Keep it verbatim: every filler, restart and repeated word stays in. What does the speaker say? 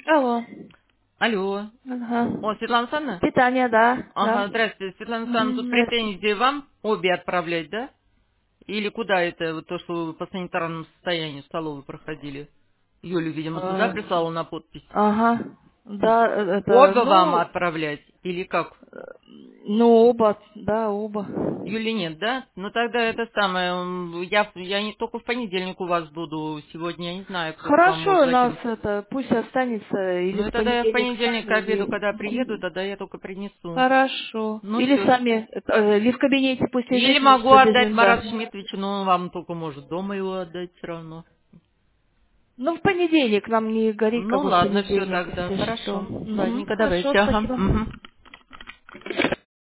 Алло. Алло. Ага. О, Светлана Александровна? Питание, да, да. Ага, здравствуйте, Светлана Александровна, Мгм, тут здрасте. претензии вам обе отправлять, да? Или куда это, вот то, что вы по санитарному состоянию в столовой проходили? Юлю, видимо, туда А, прислала на подпись. Ага. Да, э, это, Оба вам ну, отправлять? Или как? ну, оба, да, оба. Юли нет, да? Ну тогда это самое, м, я, я не только в понедельник у вас буду, сегодня я не знаю, кто к вам может Хорошо, у нас закинуть. это, пусть останется или Ну и в тогда я в понедельник понедельник к сами, обеду, или... когда приеду, Мгм. тогда я только принесу. Хорошо. Ну Или все. сами, это, э, или в кабинете пусть Или лежит, мы могу что отдать забежим, да. Марату Шмитовичу, но он вам только может дома его отдать все равно. Ну, в понедельник нам не горит, Ну как бы в ладно, все понедельник, тогда, если что. хорошо. Мгм. Ладненько, Хорошо, давайте, ага. спасибо. Мгм.